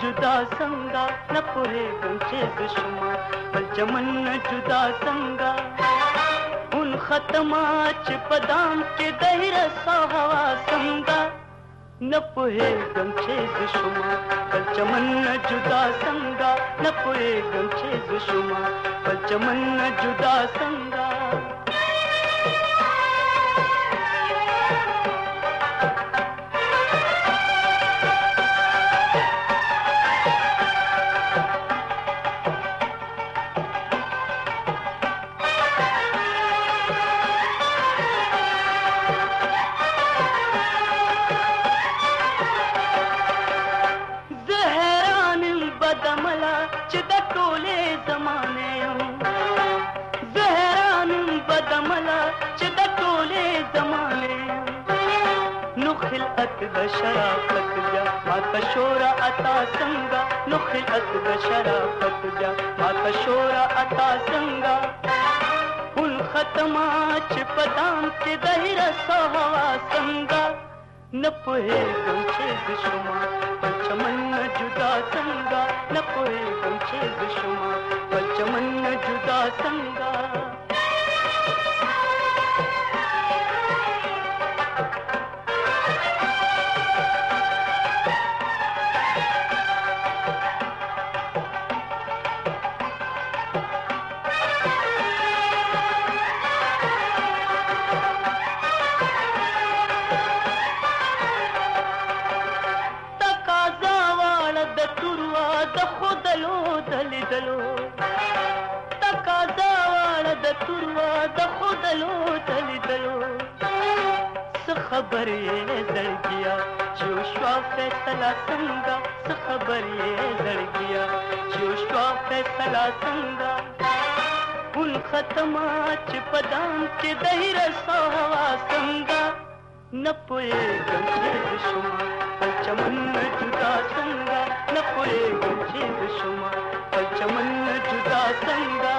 جدا څنګه نه پوهېږم چې زه شومه بل چمن نه جدا څنګه اون ختمه چې په دام کې دی رسا هوا څنګه نه پوهېږم چې زه شومه بل چمن نه جدا څنګه نه پوهېږم چې زه شومه بل چمن نه جدا څنګه د شرافت بیا ماته شوره اتا څنګه نو خلعت د شرافت بیا ماته شوره اتا څنګه اون ختمه چې په دام کې دی رسا هوا څنګه نه پوهېږم چې زه شومه بل چمن نه جدا څنګه نه پوهېږم چې زه شومه بل چمن نه جدا څنګه خبر یې زړګیا چې وشوا فیصله څنګه څه خبر یې زړګیا چې وشوا فیصله څنګه اون ختمه چې په دام کې دی رسا هوا څنګه نه پوهېږم چې زه شومه بل چمن نه جدا څنګه نه پوهېږم چې زه شومه بل چمن نه جدا څنګه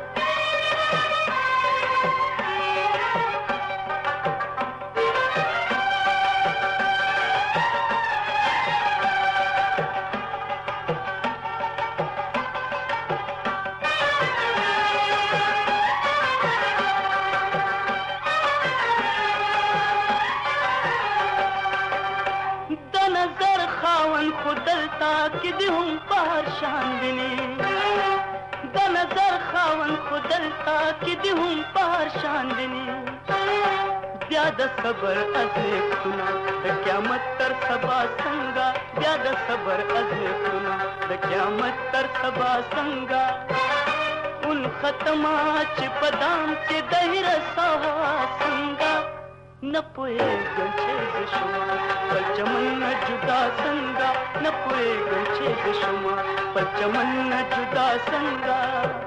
کې دې هم پهر شان ویني د نظر خاوند خو دلته کې دې هم پهر شان ویني بیا د صبر ازمیښتونه د قیامت تر سبا څنګه بیا د صبر ازمیښتونه د قیامت تر سبا څنګه اون ختمه چې په دام کې دی رسا هوا څنګه نه پوهېږم چې زه شومه بل چمن نه جدا څنګه نه پوهېږم چې زه شومه بل چمن نه جدا څنګه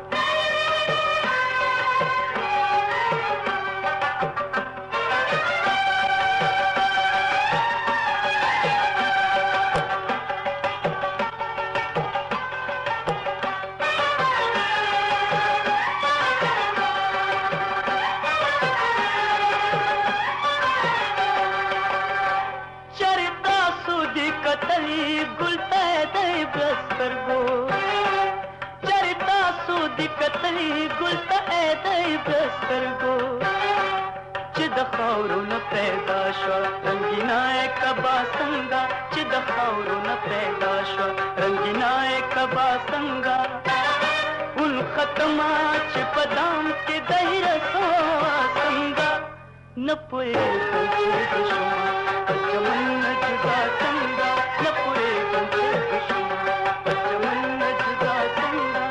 چې د خاورو نه پیدا شوه رنګینه کبا څنګه چې د خاورو نه پیدا شوه رنګینه کبا څنګه اون ختمه چې په دام کې دی رسا څنګه نه پوهېږم چې زه شومه بل چمن نه جدا څنګه نه پوهېږم چې زه شومه بل چمن نه جدا څنګه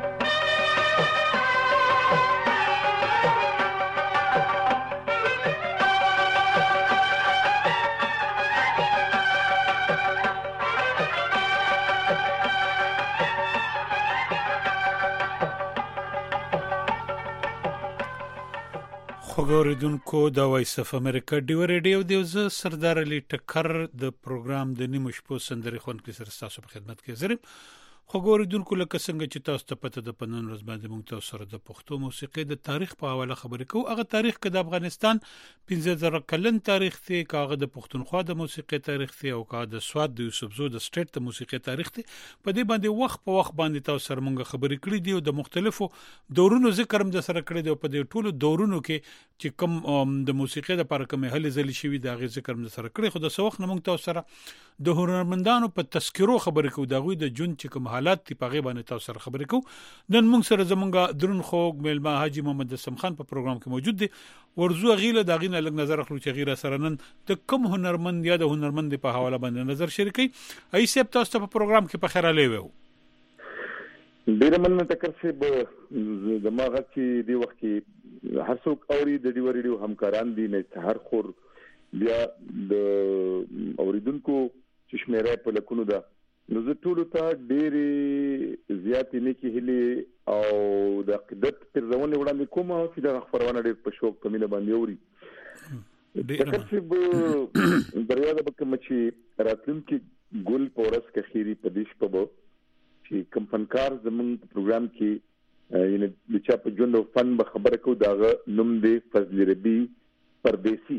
خوګوریدونکو دا وایس اف امریکا ډیو ریډیو دی زه سردار علي ټکر د پروګرام د نیمو شپو سندري خون کې سره تاسو په خدمت کې زرم خو ګوریدونکو لکه څنګه چې تاسو ته پته د پنن ورځ باندې موږ تاسو سره د پښتو موسیقي د تاریخ په حواله خبرې کوو. هغه تاریخ کې د افغانستان 15000 کلن تاریخ دی، کاغه د پښتونخوا د موسیقي تاریخ دی، او کاغه د سواد د یوسفزو د سټیټ د موسیقي تاریخ دی. په دې باندې وخت په وخت باندې تاسو سره موږ خبرې کړې دي او د مختلفو دورونو ذکر هم د سره کړی دی. په دې ټولو دورونو کې چې کوم د موسیقي لپاره کوم هلې ځلې شوی دا غي ذکر هم د سره کړی. خو د سوخ نه موږ تاسو سره د هنرمندانو په تذکرو خبرې کوو، دا غوي د جون چې کوم حالات په غیبه باندې تاسو سره خبرې کوو. نن موږ سره زمونږ درون خوږ ملما حاجی محمد اسلام خان په پروګرام کې موجود دی. ورزو غیله دا غینه لګ نظر اخلو چې غیره سره نن د کوم هنرمند یا د هنرمند په حواله باندې نظر شریکي. ای سپ تاسو په پروګرام کې په خیره لیوو ډیر مننه تکر چې دماغه چې دی وخت کې هر څوک اوري د دې ریډیو همکاران دي نه هر خور بیا د اوریدونکو چې شمیره په لکونو ده. نو زه ټول ته ډېری زیاتې نیکی هلي او د عقیدت پر ځوانې وړاندې کوم چې د خبرونه ډېر په شوق په مینه باندې اوري. تکر چې دریاده به کوم چې راتلونکي ګل پورس کې خيري پدیش په چې کوم فنکار زموږ پروګرام کې یعنی د چا په ژوند او فن به خبره کو داغه نوم دی فضل ربی پردیسی.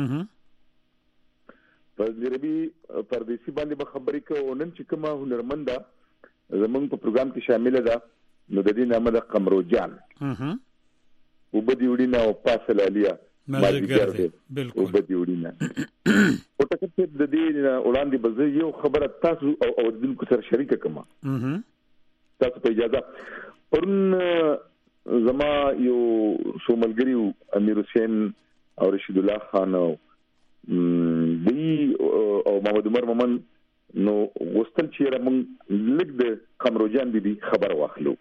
فضل ربی پردیسی باندې به خبرې کوو. نن چې کومه هنرمنده زموږ په پروګرام کې شامل ده نو د دې نامه ده قمرو جان. وبدي وړینا او پاسل علیا ماجګر دی بالکل وبدي وړینا. او تاسو ته د دې وړاندې به یو خبره تاسو او دونکو سره شریک کوم. تاسو په اجازه پرون زما یو شوملګریو امیر حسین او رشید الله خان دی او محمد عمر مومن نو وستل چې رمن لګ د قمرو جان دي خبر واخلو.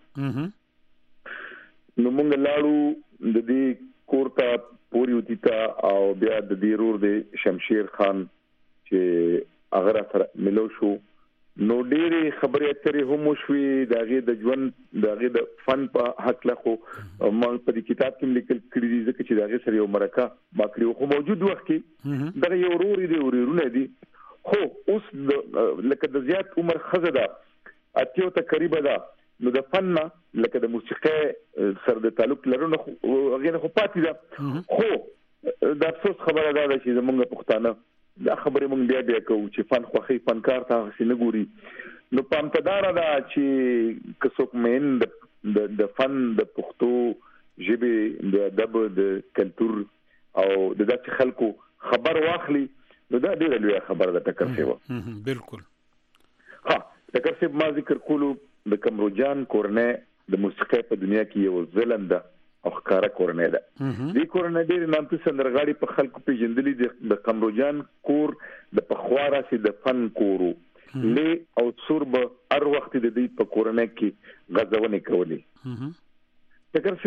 نو مونږ لاړو د دې کورتا پوری وتیتا او بیا د دې رور د شمشیر خان چې هغه سره ملو شو. نو ډېرې خبرې اترې هم شوې داغه د ژوند داغه د فن په حق له خو ما په دې کتاب کې لیکل کړی دي ځکه چې داغه سره یو مرکه باکړي خو موجود وخت کې دا یو وروري دی ورونه دي. خو اوس لکه د زیات عمر خزه ده اتیو ته قریب ده نو د فن لکه د موسیقي سره د تعلق لرونه غیر خو پاتې ده. خو د افسوس خبره ده چې زمونږ پښتانه دا خبرې مونږ بیا کوو چې فن خوخي فنکار ته څنګه ګوري. نو پامتدار ده چې کڅوک مین د فن د پښتو ژبه د ادب د کلچر او د داسې خلکو خبر واخلي نو دا ډیره لویه خبره ده. ټکر شوی بالکل. ها ټکر شوی ما ذکر کولو د قمرو جان کورنۍ د موسیقي په دنیا کې یو ځلنده او ښکارا کورنۍ ده. دې کورنۍ ډېر نامتو سندرغاړي په خلکو پیژندلې د قمرو جان کور د پخواره سي د فن کورو لې او سرب هر وخت د دې په کورنۍ کې غزونه کولې. تکر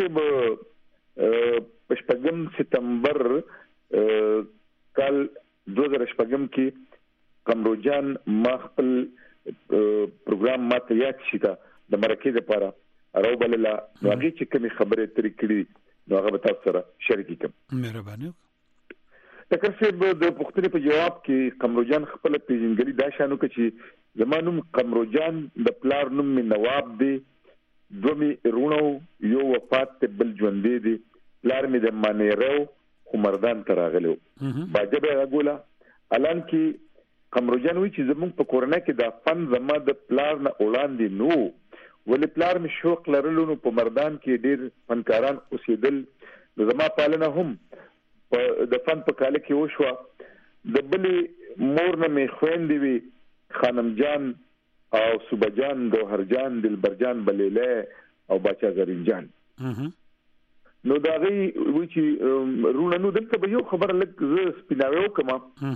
چې په 8 سپتمبر کال 2008 کې قمرو جان ما خپل پروګرام ماته یاد شیدا د مرکه لپاره راو بللا نو هغه چې کومه خبره ترې کړې نو هغه به تاسو سره شریک کوم. مهرباني. تکر چې د پښتنې په جواب کې قمرو جان خپل پیژنګری دا شانو کې چې زمانوم قمرو جان د پلار نوم می نواب دی، دومي رونو یو وفات ته بل ژوند دی، پلار می د مانیرو عمردان تراغلو باجبه غولا. الان کې قمرو جان وی چې زمونږ په کورونه کې د فن زما د پلار نه وړاندې نو ولې پلار می شوق لرلو نو په مردان کې ډیر فنکاران اوسېدل. زما پالنه هم د فن په کال کې وشو. د بلې مور نه می خويندې وی خانم جان او صوبه جان گوهر جان دلبر جان بلیله او باچا زرین جان. نو دا غي وی چې رونه نو دلته به یو خبر لک ز سپیناوي وکما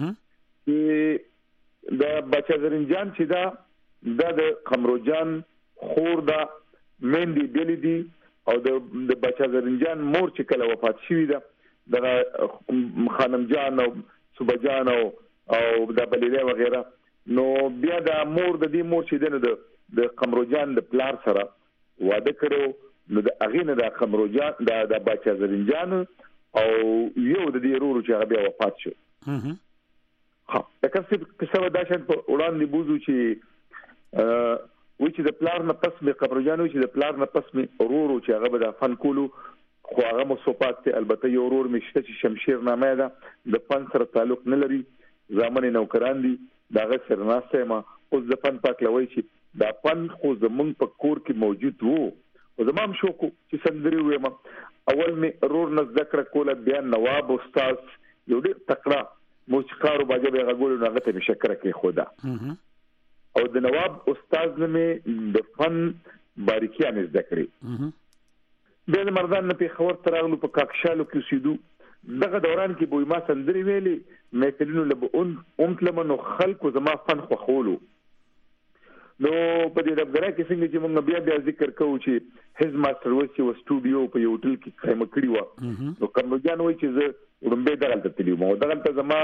چې دا باچا زرین جان چې دا د قمرو جان خور دا مندي بیل دي او د باچا زرین جان مور چې کله وفات شوی ده د خانم جان او صوبه جان او د بلیله وغیرہ. نو بیا د مور د دې مور چې د قمرو جان د پلار سره واده کړو نو د اغینه د قمرو جان د باچا زرین جان او یو د دې ورور چې هغه بیا وفات شو. ها دا کله څه دا شان په وړاندې بوزو چې وچ چې د پلار نه پس مې قبرجانو چې د پلار نه پس مې ورورو چې هغه به د فن کولو خو هغه مصوفات ته البته یو ورور مې شته چې شمشیر نامه ده د فن سره تعلق نه لري ځامن نوکران دي داغه سرناسه ما اوس د فن پاکلوي چې دا فن خو زمونږ په کور کې موجود وو او زمام شو کو چې سندري وېما اول مې ورور نه ذکر کوله بیا نواب استاد یو ډېر تکړه موسیقارو باجه به غوړو نه ته مشکره کې خدا او د نواب استاد نه د فن باریکیان ذکرې د مردان نه په خبر تراغلو په کاکشالو کې سیدو دغه دوران کې بوې ما سندري ویلي مې کلینو له لمنو خلکو زما فن خو خولو نو په دې دغه کې څنګه چې موږ بیا ذکر کوو چې هیز ماستر وسی و سټوډیو په یو هوټل کې خیمه کړی و نو کمرجان وایي چې زه ورمبه دغلته تللی مو دغلته زما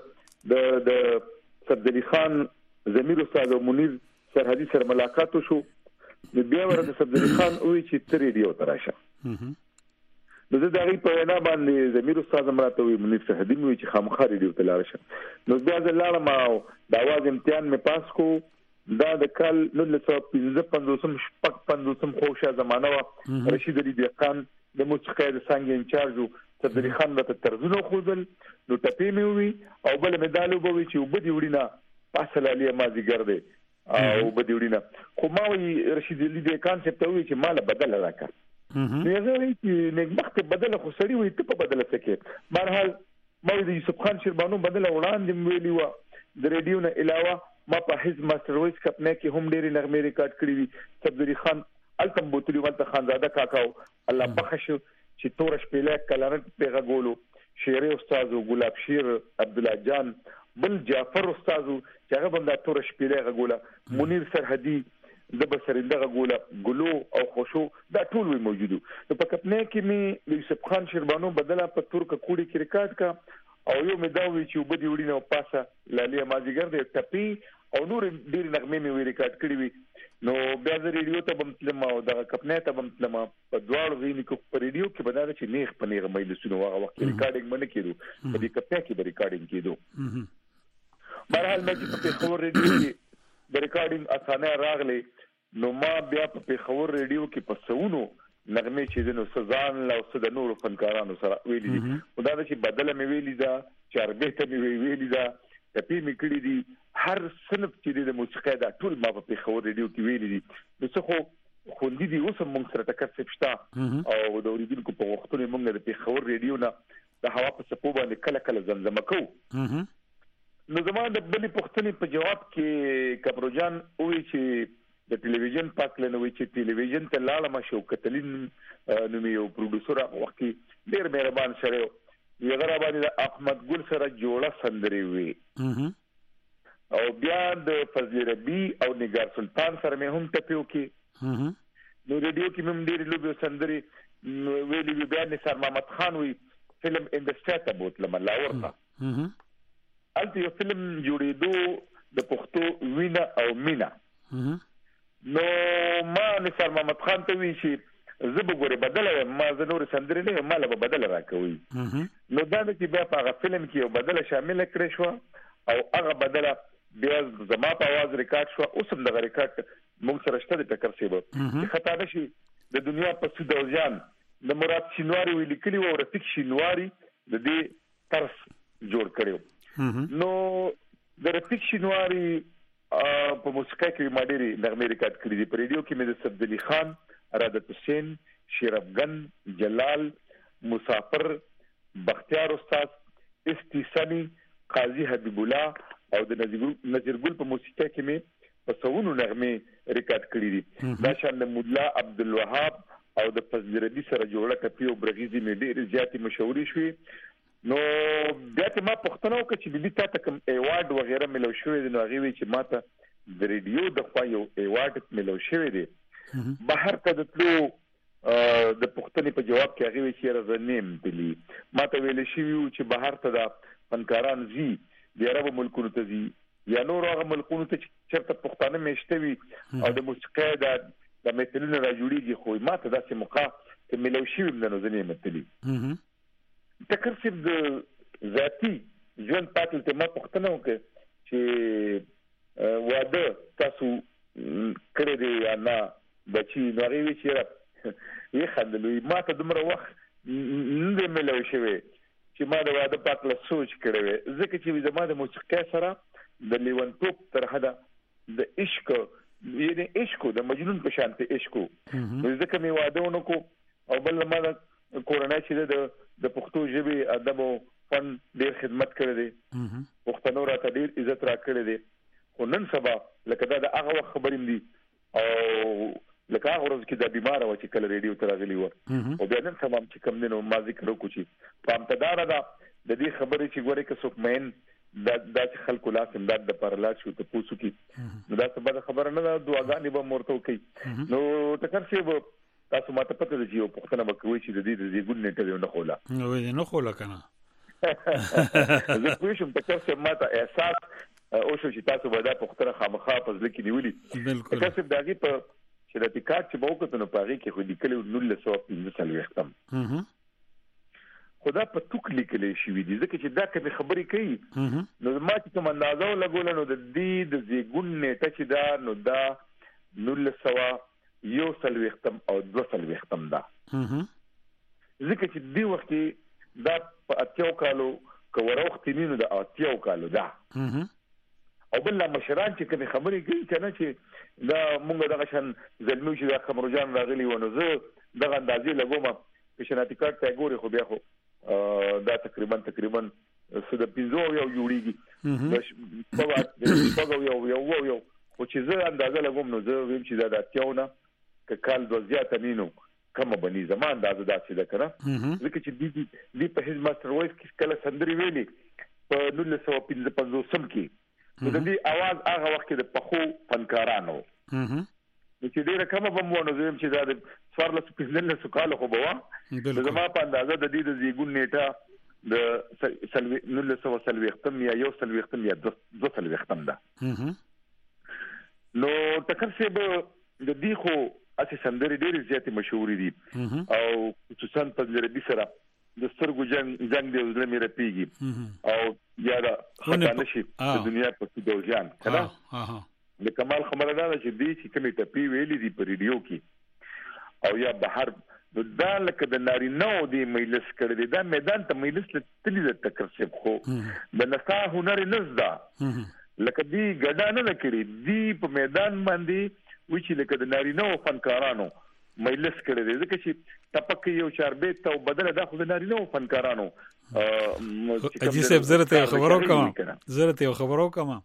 د صد علي خان زمیر استاد منیر سرحدي سره ملاقات وشو بیا ورته صد علي خان وایي چې تر ریډیو تراشه نو زه دغه په وینا باندې زمیر استاد مراته وی منیر سرحدي وایي چې خامخا ریډیو ته لاړ شه نو بیا زه لاړم او د आवाज امتحان مې پاس کو دا د کال 1955 شپږ 50 خوشا زمانہ وا رشید علي خان د موسیقي د څنګه انچارج صد علي خان د ترزونو خوذل نو ټپې مې وی او بل مدالو بوي چې وبدي وړینا پاسل علي مازی ګرځي او وبدي وړینا خو ما وی رشید علي کانسپټ وی چې مال بدل راکړه نو زه وی چې نګمخت بدل خو سړی وی ته په بدل سکے مرحل ما د یوسف خان شربانو بدل وړاندې ویلی و د ریډیو نه علاوه ما په هیڅ ماستر وایس کپنه کې هم ډېری نغمه ریکارډ کړې وي صدری خان التم بوتلی ولته خانزاده کاکاو الله بخښ چې تورش پیله کلارت پیغه ګولو شیری استاد ګلاب شیر عبد الله جان بل جعفر استاد چې هغه بندا تورش پیله غوله منیر سرحدي د بسرنده غوله ګلو او خوشو دا ټول وی موجودو په کپنه کې می یوسف خان شربانو بدله په ترک کوډي کې ریکارډ کا او یو مداوي چې وبدي وړي نو پاسه لالیا مازیګر د ټپی او نور ډیر نغمه مې ریکارډ کړې وي نو بیا د ریډیو ته بمتلم او د کپنه ته بمتلم په دواړو غوینې کو په ریډیو کې بدل چې نیغ پنیغ مې لسونو هغه وخت ریکارډینګ باندې کېدو په دې کپنه کې به ریکارډینګ کېدو بهرحال مې په خبر ریډیو کې د ریکارډینګ اسانه راغلي نو ما بیا په خبر ریډیو کې په سونو نغمه چې د نو سزان لا او د نور فنکارانو سره ویلي دي دا چې بدله مې ویلي دا چې اربه ته مې ویلي دا ټپی مې کړی دي هر صنف چې د موسیقي دا ټول ما په خبر ریډیو کې ویلي دي نو څه خو خوندې دي اوس موږ سره تکثف شته او د اوریدونکو په وختونو موږ د خبر ریډیو نه د هوا په سپو باندې کله کله زمزمه کوو نو زموږ د بلې پوښتنې په جواب کې کبروجان وایي چې د ټلویزیون پاکلنوي چې ټلویزیون ته لاړم شوکت علي نو یو پروډوسر هغه وخت ډیر مهربان سره یو غره باندې احمد ګل سره جوړه سندري وي او بیا د فضل ربی او نگار سلطان سره مې هم ټپیو کې نو ریډیو کې مې ډیر لوبي سندري ویلي بیا نثار محمد خان وی فلم انډستری ته بوتلم لا ورته الته یو فلم جوړېدو د پښتو وینا او مینا نو ما نثار محمد خان ته وی چې زه به بدله ما زه نور سندري نه مال به بدله راکوي نو دا چې بیا په هغه فلم کې یو بدله شامل کړی شو او هغه بدله بیا زما په आवाज ریکارډ شو اوس هم د ریکارډ موږ سره شته د ټکر سیبه خطا نشي د دنیا په سودوجان د مراد شینواری وی لیکلی او رفیق شینواری د دې طرز جوړ کړو نو د رفیق شینواری په موسیقي کې ما ډېری نغمه ریکارډ کړې دي په ریډیو کې مې د صد علي خان ارادت حسین شیر افغان جلال مسافر بختیار استاد استیسانی قاضي حبیب الله او د نذیر ګل په موسیقي کې مې په سونو نغمه ریکارډ کړې دي دا شان د مولا عبد الوهاب او د فضل ربی سره جوړه کپی او برغیزي مې ډېر زیاتې مشهوري شوې نو بیا ته ما پښتنو کې چې بلی تا کوم ایوارډ وغیرہ ملو شوې دي نو هغه وی چې ماته د ریډیو د خوا یو ایوارډ ملو شوې دي بهر ته د تلو د پښتنې په جواب کې هغه وی چې راځنیم بلی ماته ویل شي چې بهر ته د فنکاران زی د عرب ملکونو ته زی یا نور هغه ملکونو ته چرته پښتانه مشته وي او د موسیقي د مثلونو را جوړیږي خو ماته داسې موقع ته ملو شي نو ځنې متلی تکر صرف د ذاتی ژوند پاتل ته ما پښتنه وکړه چې واده تاسو کړی دی یا نه بچي نو هغه وی چې یې خندلوي ما ته دومره وخت نه ملو شوی چې ما د واده په اړه سوچ کړی وي ځکه چې زما د موسیقۍ سره د لیونتوب تر حده د عشق یعنی عشق د مجنون په شان ته عشق ځکه مې واده ونکو او بل ما د کورنۍ چې د پښتو ژبې ادب او فن ډېر خدمت کړی دی پښتنو راته ډېر عزت راکړی دی خو نن سبا لکه دا د هغه وخت خبرې دي او لکه هغه ورځ کې د بیمار و چې کله ریډیو ته راغلی و او بیا نن سبا چې کوم دینو ما ذکر وکړو چې پامتدار ده د دې خبرې چې ګوري که څوک مین دا چې خلکو لاس امداد د پرلاس شو ته پوسو کې دا څه بده خبره نه ده دعاګانې به مرته کوي نو ټکر شي به تاسو ماته پته ده چې یو پښتنه به کوي چې د دې د ګون نیټه نه خولا نو نه خولا کنه زه کوم چې ټکر شي ماته احساس او شو چې تاسو به دا پښتنه خامخا په ځل کې نیولې بالکل ټکر شي داږي په شرطیکات چې باوکته نو پاره کې خو لیکلو 1915 ختم خدا په توک لیکل شي وي ځکه چې دا کوم خبرې کوي نو ما چې کوم اندازو لګول نو د دې د زیګون نیټه چې دا نو دا 1900 ختم او 200 ختم دا ځکه چې دی وخت دا په اتیو کالو کوروخت نینو د اتیو کالو دا او بل مشران چې کوم خبرې کوي چې نه چې دا مونږ دغه شان زلمو چې د خمرجان راغلي ونه زه دغه اندازې لګوم په شناتی کارت ته ګوري خو بیا خو دا تقریبا څه د 15 یو جوړیږي په یو خو چې زه اندازه لګوم نو زه ویم چې دا د اتیونه ک کال د زیاته نینو کوم بني زمان دا داسې ده کنه ځکه چې دی په هیڅ ماستر وایس کې کله سندري ویلي په 1955 کې د دې आवाज هغه وخت د پخو فنکارانو چې ډیره کومه بمونه زم چې دا د سوارلس پنځلس سکاله خو بوا زما په اندازه د دې د زیګون نیټه د سلوي 1900 ختم یا یو سلوي ختم یا 200 ختم ده نو تکر څه به د دې خو اته سندري ډېر زیات مشهور دي او خصوصا په لربي سره د سترګو جنگ دی زله مې رپیږي او یا دا خدانشي د دنیا په څو ځان کنه د کمال خبره ده چې دې چې کومه ټپی ویلې دي په ریډیو کې او یا بهر دا لکه د نارینه او د مجلس کړي دي دا میدان ته مجلس تللی د تکرسب خو د نسا هنر نزدا لکه دی ګډا نه کړي دی په میدان باندې و چې لکه د نارینه او فنکارانو مجلس کړي دي ځکه چې تپک یو چاربې ته بدل دا خو د نارینه او فنکارانو اجي صاحب زرته خبرو کوم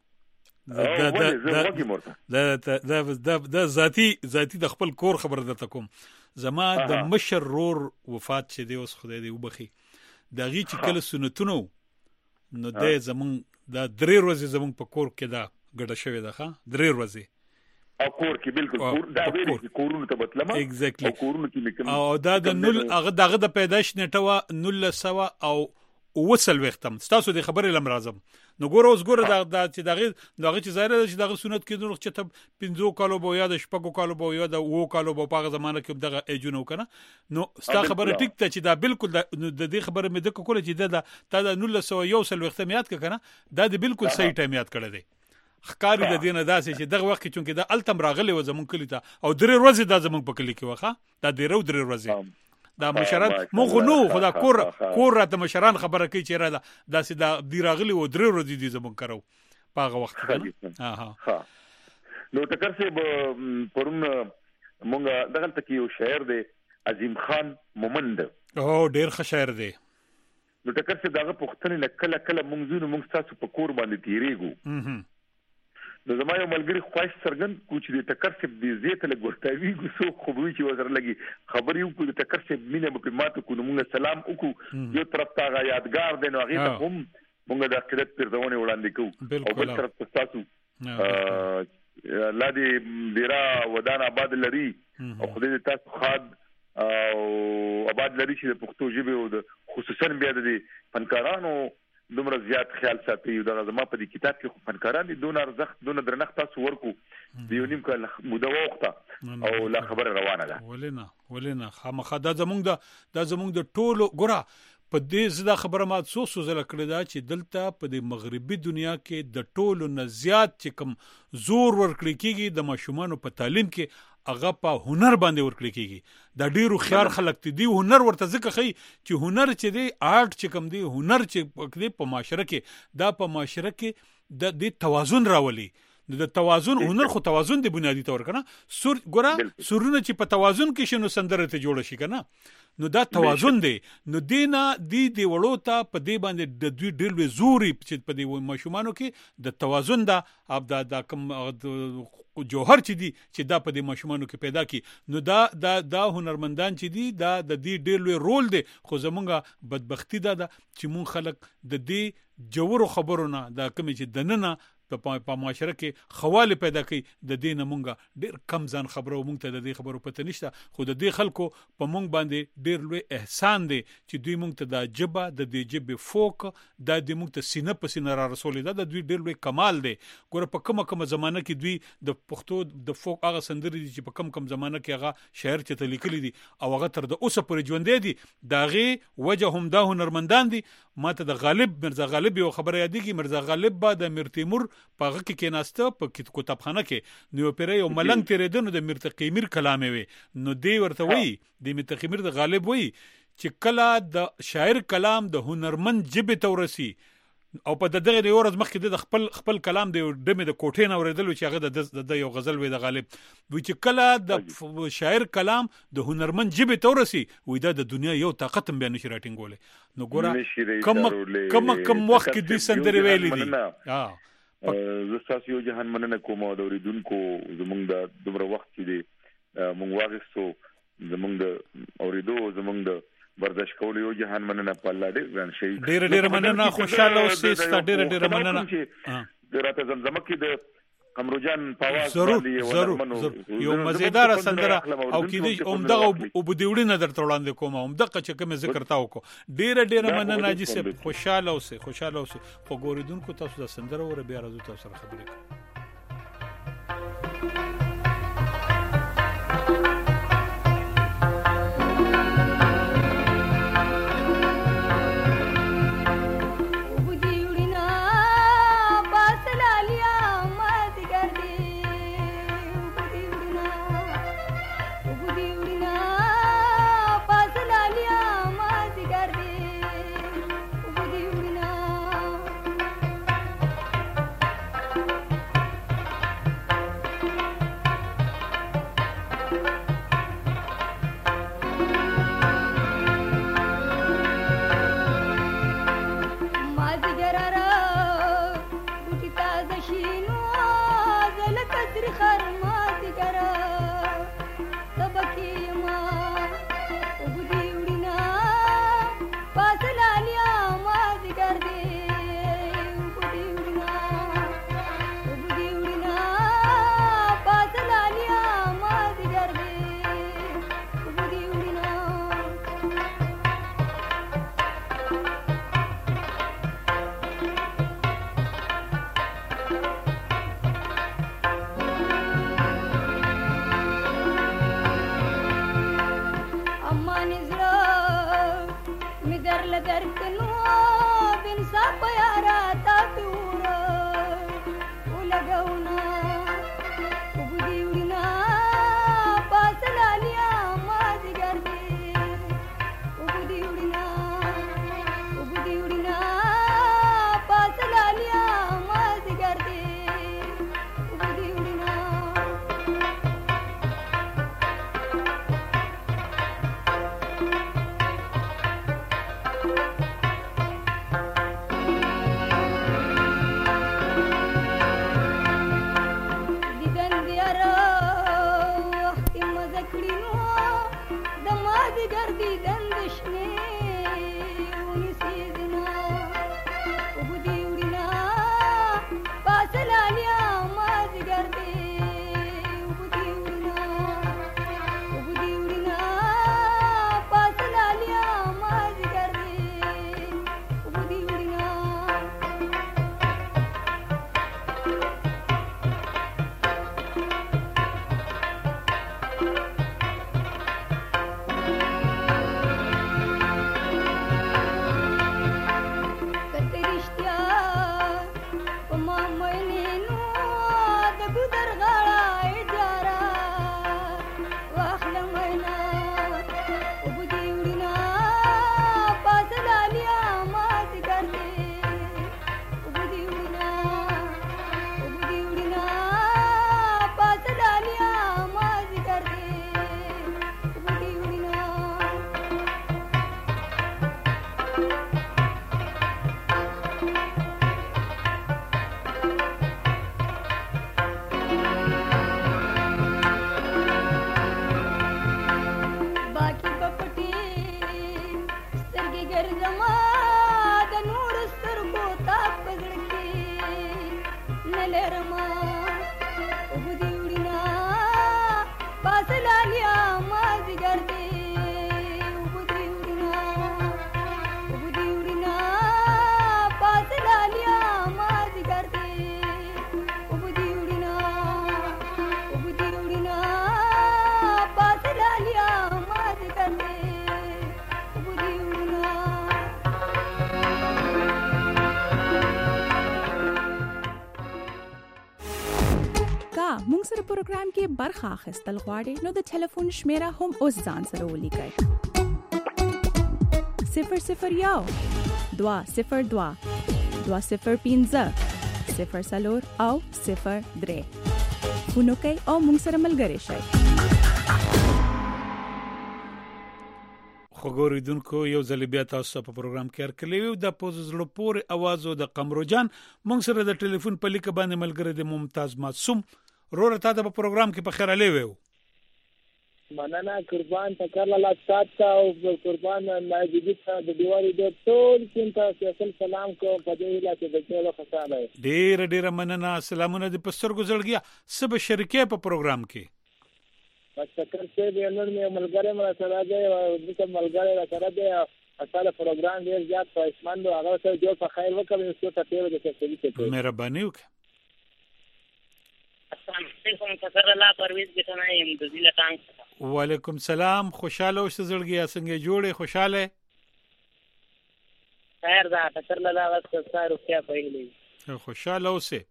دا ذاتی د خپل کور خبر درته کوم زما د مشر رور وفات شه دی اوس خدای دې وبخي دا غي چې کله سنتونو نو د زمون دا درې ورځې زمون په کور کې دا ګډه شوې ده ښا درې ورځې او کور کې بالکل کور دا ویلي کورونو ته مطلب ایگزیکټلی کورونو کې لیکم او دا د نل هغه دغه د پیدائش نیټه 1900 او وصل وختم تاسو د خبرې لم راځم نو ګوره اوس ګوره دا چې دغه چې ظاهر ده چې دغه سنت کې نور چې ته 15 کالو بو یا د شپږو کالو بو یا د وو کالو بو په زمانه کې دغه ایجونو کنه نو ستا خبره ټیک ته چې دا بالکل د دې خبره مې د کوله چې دا تا د 1900 وختم یاد کړه دا د بالکل صحیح ټایم یاد کړی دی خکاری د دینه داسې چې دغه وخت چونکه د التم راغلی و زمون کلی ته او درې ورځې د زمون په کلی کې وخه دا درې ورځې دا مشران مونږ نو خدا کور راته مشران خبره کوي چې را داسې دا دی راغلی و درې ورځې دي زمون کرو په هغه وخت کې نو ټکر سه پرون مونږ دغه تک یو شاعر دی عظیم خان مومند او ډیر ښه شاعر دی نو ټکر سه دغه پښتنه کله مونږ تاسو په کور باندې تیریږو نو زما یو ملګری خواهش سرګن کوچ دې ټکر سه دې زیته له ګورتاوی ګسو خو به چې وزر لګي خبرې وکړو د ټکر سه مینه په ماته کو موږ سلام وکړو یو طرف ته یادګار دی نو هغه هم موږ د عقیدت پر ځونه وړاندې کوو او بل طرف ته تاسو لا دې ډیرا ودان آباد لري او خدای دې تاسو خاد او آباد لري چې د پښتو ژبه او د خصوصا بیا د فنکارانو دومره زیات خیال ساتي دا زما په دې کتاب کې فنکاران دي دون ارزښت دون درنښت تاسو ورکو دی نیم کله موده وخته او لا خبر روانه ده ولنا خامخا دا زمونږ د ټولو ګره په دې زدا خبره ما څو زله کړی دا چې دلته په دې مغربي دنیا کې د ټولو نه زیات چې کوم زور ورکړي کېږي د ماشومانو په تعلیم کې هغه په هنر باندې ورکړي کېږي دا ډیرو خيار خلک دي هنر ورته ځکه خي چې هنر چې دی آرټ چې کوم دی هنر چې په معاشره کې دا په معاشره کې د توازن راولي د توازن هنر خو توازن دی بنیادی تور کنه سور ګره سورونه چې په توازن کې شنو سندره ته جوړ شي کنه نو دا توازن دی نو دینا دی وړو ته په دی باندې د دوی ډېر زوري چې په دی ماشومانو کې د توازن دا اب دا کم جوهر چې دی چې دا په دی ماشومانو کې پیدا کی نو دا هنرمندان چې دی دا د دې ډېر لوی رول دی خو زمونږه بدبختی دا چې مون خلک د دې جوړو خبرونه دا کوم چې دننه په معاشره کې خواله پیدا کوي د دین مونږه ډیر کم ځان خبرو مونږ ته د دې خبرو پته نشته خو د دې خلکو په مونږ باندې ډیر لوی احسان دی چې دوی مونږ ته د جبه د دې جبه فوق د دې مونږ ته سینه په سینه را رسول د دوی ډیر لوی کمال دی ګوره په کومه زمانه کې دوی د پښتو د فوق هغه سندري دي چې په کوم زمانه کې هغه شاعر چې تلیکلي دي او هغه تر د اوسه پورې ژوند دي داغه وجه هم دا هنرمندان دي ماته د غالب مرزا غالب یو خبره یادېږي مرزا غالب با د میر تیمور په هغه کې کېناسته په کتابخانه کې نو پیره یو ملنګ تیرېدنو د میر تقی میر کلام وي نو دی ورته وی د میر تقی میر د غالب وی چې کله د شاعر کلام د هنرمند جبه تورسي او په دغه یو ورځ مخکې د خپل کلام د دمه د کوټې نه اوریدل چې هغه د یو غزل وی د غالب وی چې کله د شاعر کلام د هنرمند جبه تورسي وی د دنیا یو طاقت هم بیان شي راټینګول نو ګوره کم وخت کې د سندري ویلې دي زستاسو یو جهان مننه کوم او د اوریدونکو زمونږ د دومره وخت چې دی مونږ واغستو زمونږ د اوریدو زمونږ د برداشت کول یو جهان مننه په الله دې ځان شي ډېر مننه خوشاله اوسئ ست ډېر مننه راته زمزمه کې د قمرجان پاواز ضرور یو مزیدار سندره او کې اومدغه او بدیوړي نظر ترلاندې کوم اومدغه چې کوم ذکر تاو کو ډېر مننه چې سه خوشاله اوسئ خو ګوریدونکو تاسو د سندره ور بیا راځو تاسو سره خبرې کوم پاسلالیا مازیګر دی مونږ سره پروګرام کې برخه اخیستل غواړئ نو د ټلیفون شمیره هم اوس ځان سره ولیکئ 001 202 205 04 او 03 فونو کوي او مونږ سره ملګري شئ. خبرېدونکو یو ځل بیا تاسو په پروګرام کې ارکلیو د پوززلو پورې आवाज او د قمروجان مونږ سره د ټلیفون په لیک باندې ملګری د ممتاز معصوم رور ته د پروګرام کې په خیر علي وو. مننه قربان تکرل الله سات او قربان ناجیب ته د دیواري د ټول چنتا سیاسل سلام کو په دې علاقې د ټولو خساله ډیر مننه. سلامونه د پستر گزړګیا سب شریکې په پروګرام کې تکر څه دی نن مې ملګری مله سره دی او د ملګری سره دی اصله پروګرام ډیر زیات په اسمانو هغه ته جو په خیر وکړم چې ته ته د څه کوي مهرباني وکړه. السلام فسر الله پرويز بتنه يم د ضلع ټانګ. وعلیکم سلام. خوشاله اوسه زړګیا څنګه جوړه خوشاله خیر دا فسر الله واست سارو کیا پهلی خوشاله اوسه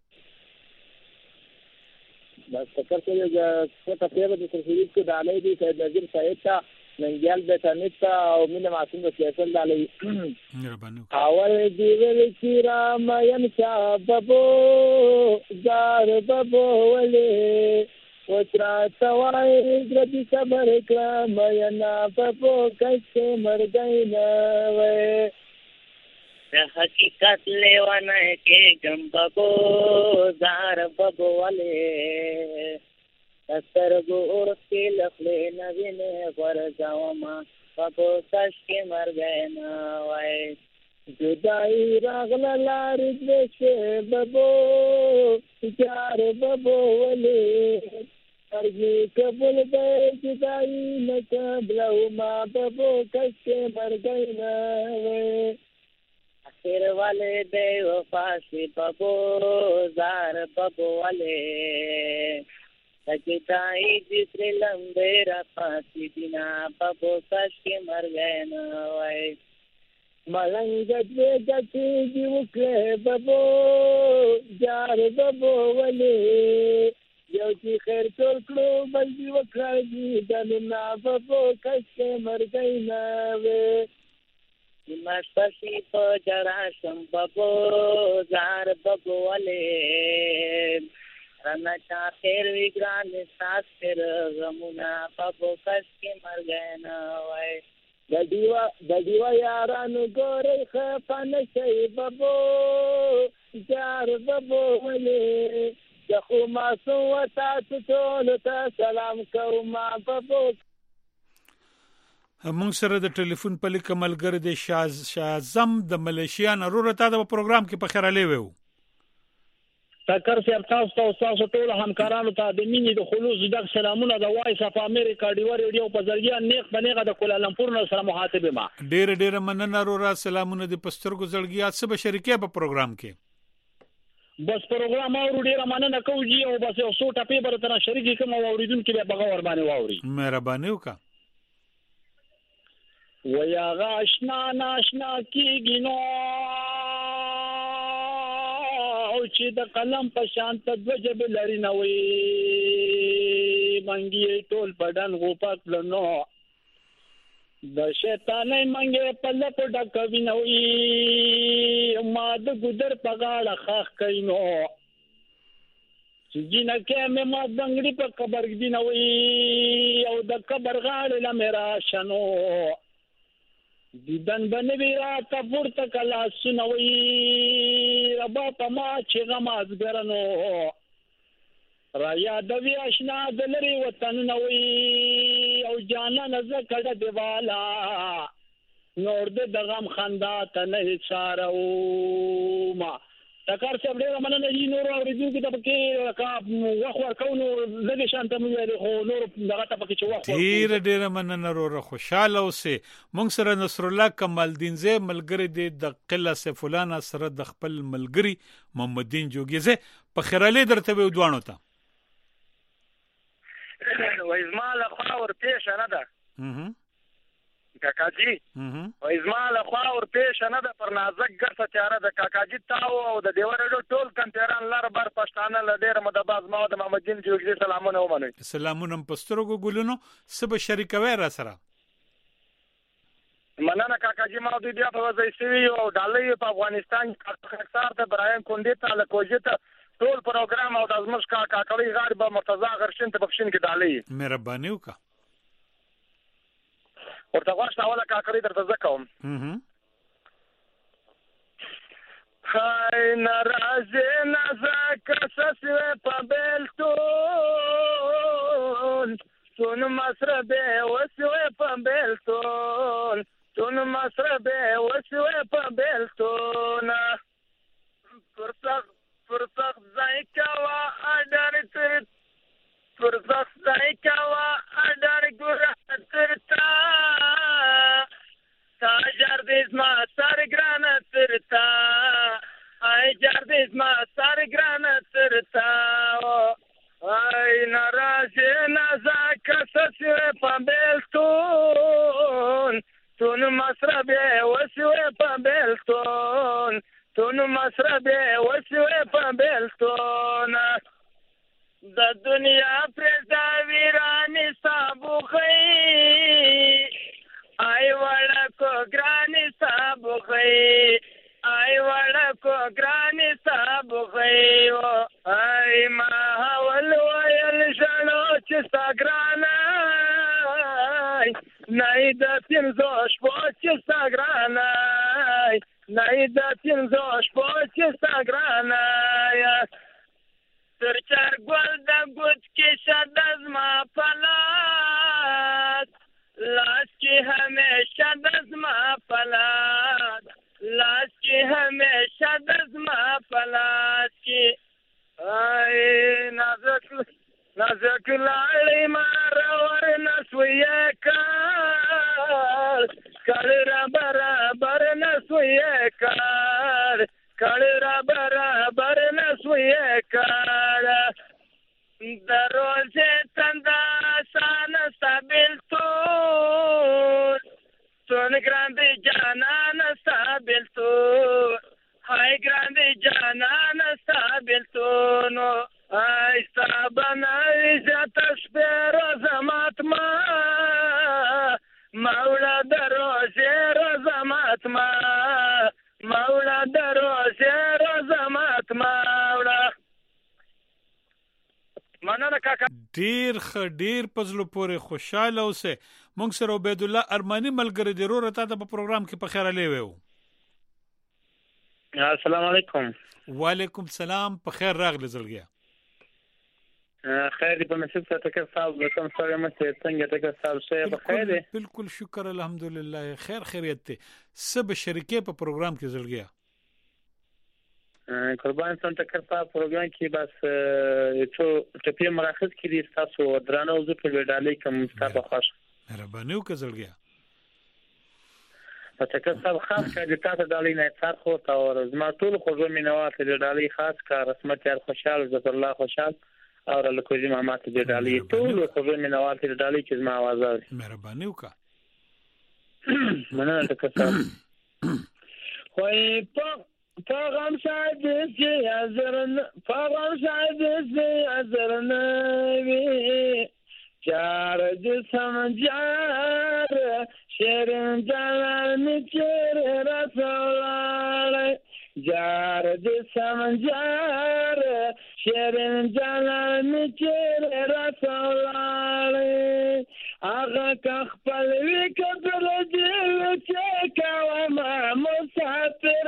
بس فکر څه څه ته په دې تفصیل کې د علي دي چې د نظر صاحب ته ننګیال د تنیتا او مینه معصوم د سیاست د علي مهرباني اول دی ویل چې را مې شاببو زار ببو ولې وترا توای درې صبر کړم یا ببو کښه مرګینا وې حقیقت لیوانا کې ګم ببو زار ببو ولې سترګو ورته لخلې نوینه ورځاوما بابو کاش کې مرګینا وای جدای راغلا لار دې شه بابو چار بابو ولې ارګي قبول دې جدای نکبلو ما بابو کاش کې مرګینا وای اخر والے دې وفاسي بابو زار بابو ولې تکتای جسر لمبے رفاسی دینا بابو کاش کے مر گئے نا وائے ملنگت بے گتی جی وکلے بابو جار بابو ولی یو چی خیر چول کلو بلدی وکلے جی دننا بابو کاش کے مر گئے نا وے ماش پسی پا جراشم بابو زار بابو ولی رنا چاخیر ویگران ساس پھر غمونا بابو کش کے مر گئے نا وائے ددیوا یارانو گوری خفان شئی بابو جار بابو ولی جخو معصوم و تاسو ټولو ته سلام کوم بابو. مونږ سره د ټلیفون په لیک ملګری د شازم د ملیشیا نرور ته د پروګرام کې په خیر علي وو. تکر سیب تاسو ټول همکارانو ته د مینې د خلوص د سلامونه د وایس اف امریکا ډیو ریډیو په ذریعہ نیک بنېغه د کولالمپور نو سره مخاطبه ما ډیر مننه رورا سلامونه د پستر گزړګیا سب شریکې په پروګرام کې بس پروګرام اورو ډیر مننه کوجی او بس یو څو ټپې برته شریکې کوم اوریدونکو به بغور باندې واوري مهرباني وکړه. ویا غاشنا ناشنا کیږي نو او چې د قلم په شان ته وجب لري نه وي منګي ټول بدن غوپک لنو د شیطانې منګي په لپ ډکوي نه وي ما د ګدر په غاړه خاخ کینو چې جنہ کې مې ما دنګړي په قبر کې نه وي او د قبر غاړه لمرا شنو دیدن بنوی را تا پورتا کلا سنوی ربا پا ما چی غماز گرنو را یادوی اشنا دلری وطن نوی او جانا نزکڑ دیوالا نور د غم خندا تا نهی سارو ما کار څه ډېر مننه دي نور اوریدونکو ته پکې کا وخت ورکونو لږه شانته مې خو نور دغه ته پکې چې وخت ډېر مننه وروره خوشاله اوسې مونږ سره نصر الله کمال دین زه ملګری دی د قله سیفولانا سره د خپل ملګری محمد دین جوګیزه په خیراله درته و دوانو ته وای زما له خوا ور پیښ نه ده کاکاجی وای زما له خوا ور پیښ نه ده پر نازک ګرځه چاره د کاکاجی تاو او د دیوره ټول کنټران لار بر پښتانه ل ډېر مدباز ما د محمد دین جوګی سلامونه ومنه سلامونه پسترګو ګلونو سبه شریکوي را سره مننه کاکاجی ما دوی بیا په وځي او ډالۍ په افغانستان کې اکثر ته برایم کندې ته له کوجته ټول پروګرام او د ازمش کاکړی غریب مرتضی غرشین ته بخښین کې ډالۍ مهرباني وکړه ورته غواړم اوله کاکړی درته زکوم هاي ناراضه نازک سسوه په بیلتون تون مسربه وسوه په بیلتون تون مسربه وسوه په بیلتون فرصت ځای کوا اډر تر فرصت ځای کوا اډر ګور ترتا تا جردیز ما سر ګران ترتا ای جردیز ما سر ګران ترتا ای ناراضه نازک سسوه په بیلتون تون مسربه وسوه په بیلتون تون مسربه وسوه په بیلتون د دنیا پردا ویرانی سابو خی آی وړه کو ګرانی سابو خی آی وړه کو ګرانی سابو خی آی ما ول ویل شنو چې ساګرانا نای د پینځو شپو چې ساګرانا نای د پینځو شپو چې ساګرانا تر چار ګل د ګوت کې شدز ما پلات لاس کې همیشه دز ما پلات لاس کې همیشه دز ما پلات کې ay نازک لاړې مار ورنسوي کړ را برابر نسوي کړ را برابر نسوي کړ دروازه تندا سان stabil تون grande جانان stabil Hai grande جانان stabil no ai sabana izata spero zamat maula daroze zamat maula daroze zamat maula مننه کاکا ډیر پزلو پورې خوشاله اوسه مونږ سره عبید الله ارمانی ملګری دی ورته ته په پروګرام کې په خیر لې وو السلام علیکم وعلیکم السلام په خیر راغلی زلګیا خیر په نصیب ته تک صاحب کوم سره مته څنګه تک صاحب شه په خیر بالکل شکر الحمدلله خیریت ته سب شریکې په پروګرام کې زلګیا قربان سم تکر په پروګرام کې بس ټپی مراخص کې دي تاسو درانه او په وډالې کوم تاسو خوښ مهرباني وکړئ تکر صاحب خاص کړه تاسو ډالې نه څار خو تا او زما ټول خو مې نوات ډالې خاص کا رسمت یار خوشاله ذکر الله خوشال او له کوزي مامات ډالې ټول خو مې نوات ډالې چې زما आवाज اوري مهرباني وکړه مننه تکر صاحب خوای په فغم سعدتي أزرنا فغم سعدتي أزرنا جار جسم جار شيرين جلال مجر رسول الله جار جسم جار شيرين جلال مجر رسول الله آغا کخپل وی کبر دیو چکا وما مسافر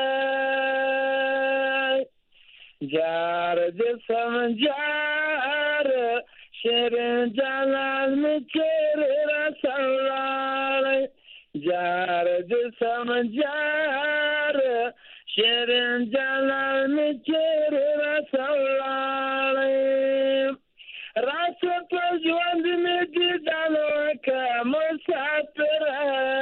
جار جسم جار شیرین جلال مچر رسول الله جار جسم جار شیرین جلال می چیرې رسولاړې راسه په ژوند مې دیدن وکړه مسافره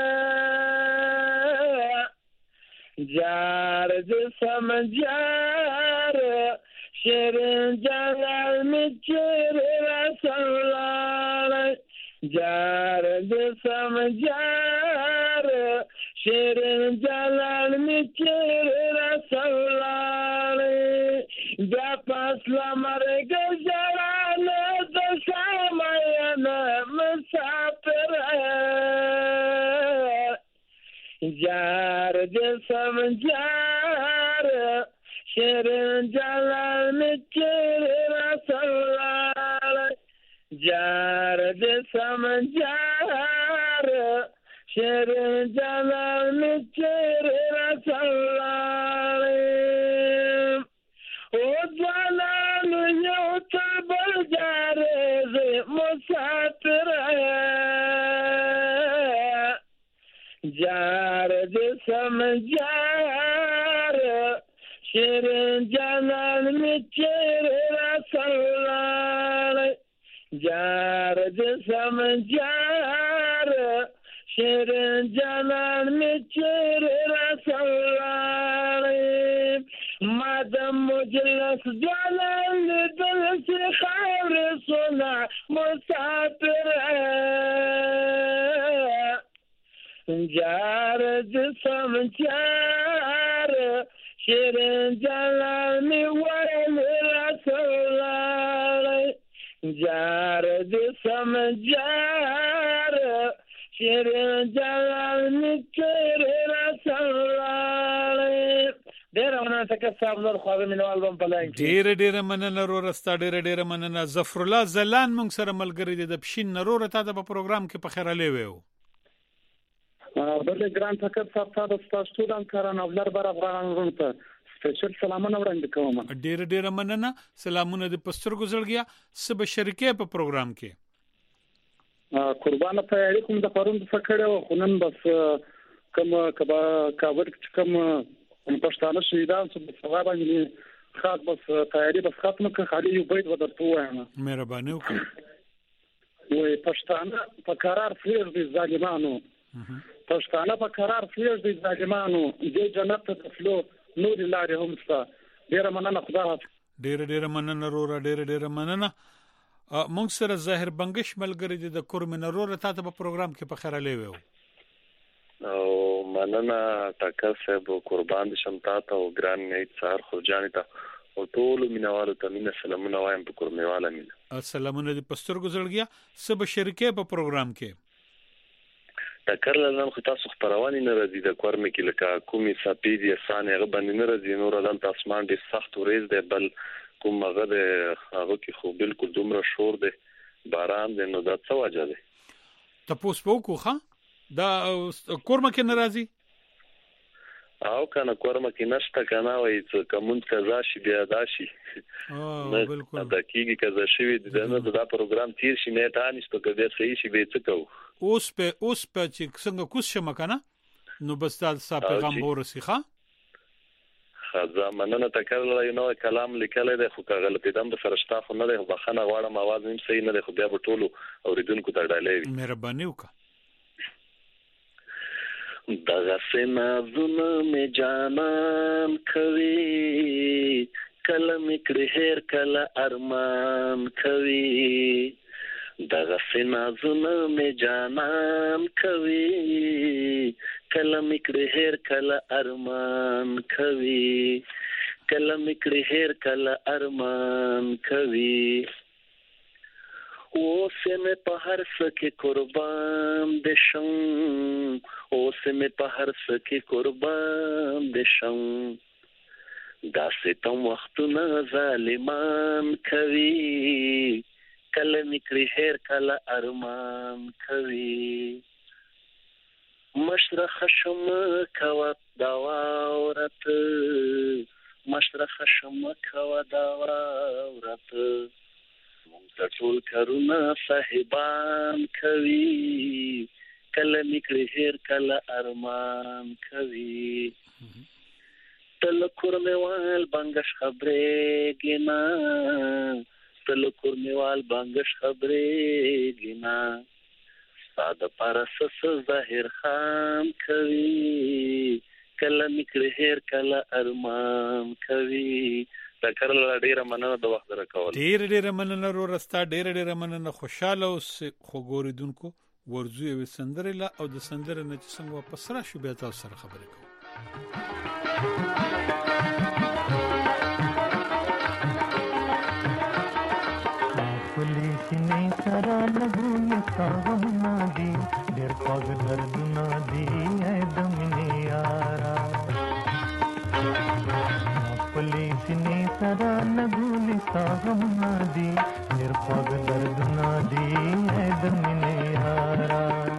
جار دې سم جار شیرین جلال می چیرې رسولاړې جار دې سم جار شیرین جلال می چیرې رسولاړې بیا پسله مرګ ژړانه د سامینه مسافره جار دې سم جار شیرین جلال می چیرې رسولاړې جار دې سم جار شیرین جلال می چیرې رسولاړې او ځوانانو یو تر بل جارېږي مسافره جار دې سم جار شیرین جلال می چیرې رسولاړې جار دې سم جار شیرین جلال می چیرې رسولاړې ما د مجلس جلال لیدل چې خاورې سونا مسافره جار دې سم جار شیرین جلال می ویل رسولاړې جار دې سم جار شیرین جلال می چیرې رسولاړې ډېره مننه تکه صاحب نور خواږه مینوال به په لاین کې ډېره مننه وروره ستا ډېره مننه ظفر الله زلان موږ سره ملګری دی د پښین وروره تا د پروګرام کې په خیر علي وو بله ګران تکه صاحب تاسو تاسو ټول کاران او لر بر افغانان ورته سپیشل سلامونه وړاندې کوم ډېره مننه سلامونه د پستر ګزړګیا سب شریکه په پروګرام کې قربانه په اړه کوم د پروند فکرې او خنن بس کوم کبا کاور کوم پښتانه شهیدان څخه ثواب باندې خاص بس تیاری بس ختمه که خالي یو بیت ودرته وایم مهرباني وکړه وای پښتانه په قرار فیر دي ظالمانو پښتانه په قرار فیر دي ظالمانو دې جنت ته تفلو نور لارې هم ستا ډیره مننه خدا ډیره مننه رورا ډیره مننه مونږ سره ظاهر بنگش ملګری دي د کورمن رورا ته په پروګرام کې په خیر علي وو او مننه تکه صاحب قربان شم تاسو او ګران نه څار خرجانی ته او ټول مینوالو ته مینه سلامونه وایم په کورمنواله مینه سلامونه د پستر ګزړګیا سب شریکه په پروګرام کې تکر لنن خو تاسو خبرونه نه راځي د کورمه کې لکه کومي سپیدي سانه غبن نه راځي نور دلته اسمان ډیر سخت وريز دی بل کوم هغه کې خو بالکل دومره شور دی باران دی نو دا څه وجه دی تاسو پوښښه دا کورمه کې ناراضي او کنه کورمه کې نشته کنه وای څه کومند قضا شي بیا داشي بالکل دا کیږي قضا شي د دا پروګرام تیر شي نه تا نشته کده صحیح شي به څه کو اوس په چې څنګه کوس شمه کنه نو بس تاسو پیغام ورسېخه خزا مننه تکرر نو کلام لیکل دی خو کغل پیدم د فرشتہ خو نه دی بخنه غواړم आवाज نیم صحیح نه دی خو بیا په ټولو اوریدونکو ته ډالې مهرباني وکړه دغه سنازونه می جانان کوي کله میکړه هر کله ارمان کوي دغه سنازونه می جانان کوي کله میکړه هر کله ارمان کوي کله میکړه هر کله ارمان کوي او سمه په هر څه کې قربان دي شم او سمه په هر څه کې قربان دي شم دا ستم وختونه ظالمان کوي کله میکړه هر کله ارمان کوي مشرخ شم کوا داورت مشرخ شم کوا داورت مونږ ټول کارونه صاحبان کوي کله میکړه هر کله ارمان کوي تل کورمیوال بنگش خبرې گینا تل کورمیوال بنگش خبرې گینا ساده پرسس ظاهر خام کوي کله میکړه هر کله ارمان کوي دا کړل ډیره مننه د وخت راکول ډیره مننه ورستا ډیره مننه خوشاله اوس خو ګوریدونکو ورزو یو سندره او د سندره نه څنګه واپس را شو بیا تاسو سره خبرې کوم पुलिस ने सरा लगू सागम ना दी देर पग दर्द ना दी है दम ने यारा पुलिस ने सरा लगू सागम ना दी देर पग दर्द ना दी है दम ने यारा